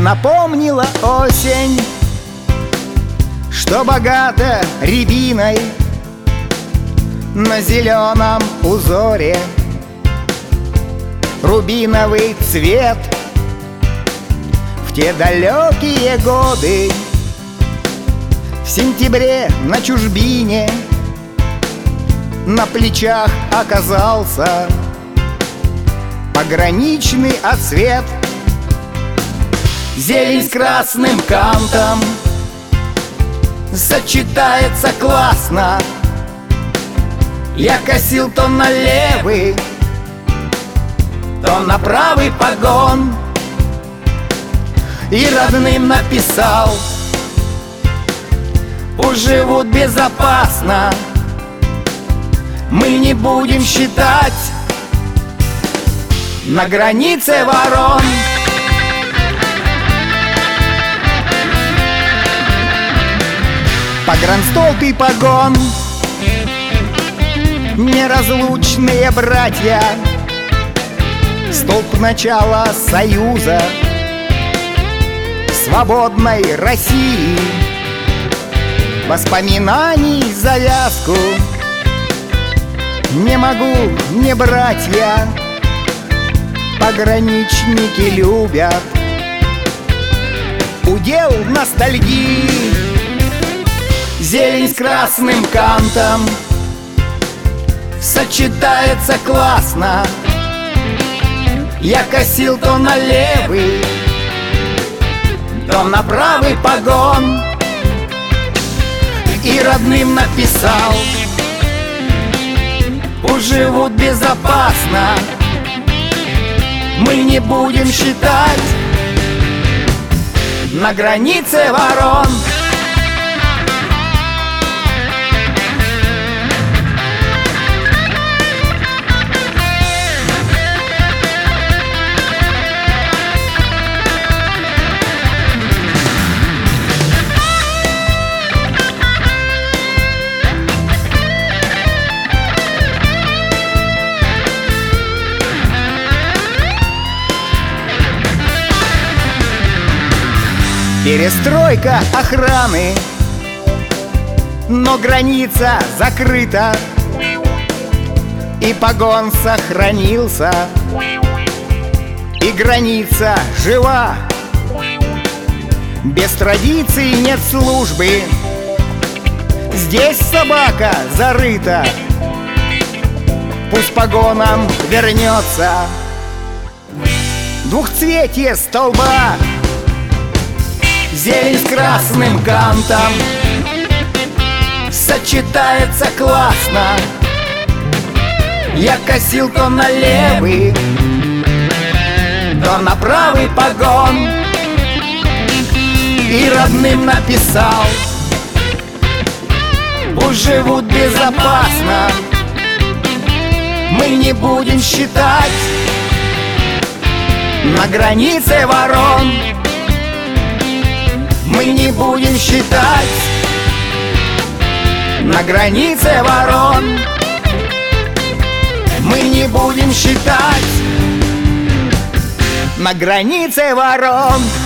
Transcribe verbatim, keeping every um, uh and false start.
Мне напомнила осень, что богата рябиной на зеленом узоре. Рубиновый цвет в те далекие годы. В сентябре на чужбине на плечах оказался пограничный отсвет. Зелень с красным кантом сочетается классно. Я косил то на левый, то на правый погон и родным написал: пусть живут безопасно, мы не будем считать на границе ворон. Погранстолб и погон, неразлучные братья, столб начала союза свободной России. Воспоминаний завязку не могу не братья, пограничники любят удел ностальгии. Зелень с красным кантом сочетается классно. Я косил то на левый, то на правый погон и родным написал: пусть живут безопасно, мы не будем считать на границе ворон. Перестройка охраны, но граница закрыта, и погон сохранился, и граница жива. Без традиций нет службы, здесь собака зарыта. Пусть погонам вернется двухцветие столба. Зелень с красным кантом сочетается классно. Я косил то на левый, то на правый погон и родным написал: пусть живут безопасно, мы не будем считать на границе ворон. Мы не будем считать на границе ворон. Мы не будем считать на границе ворон.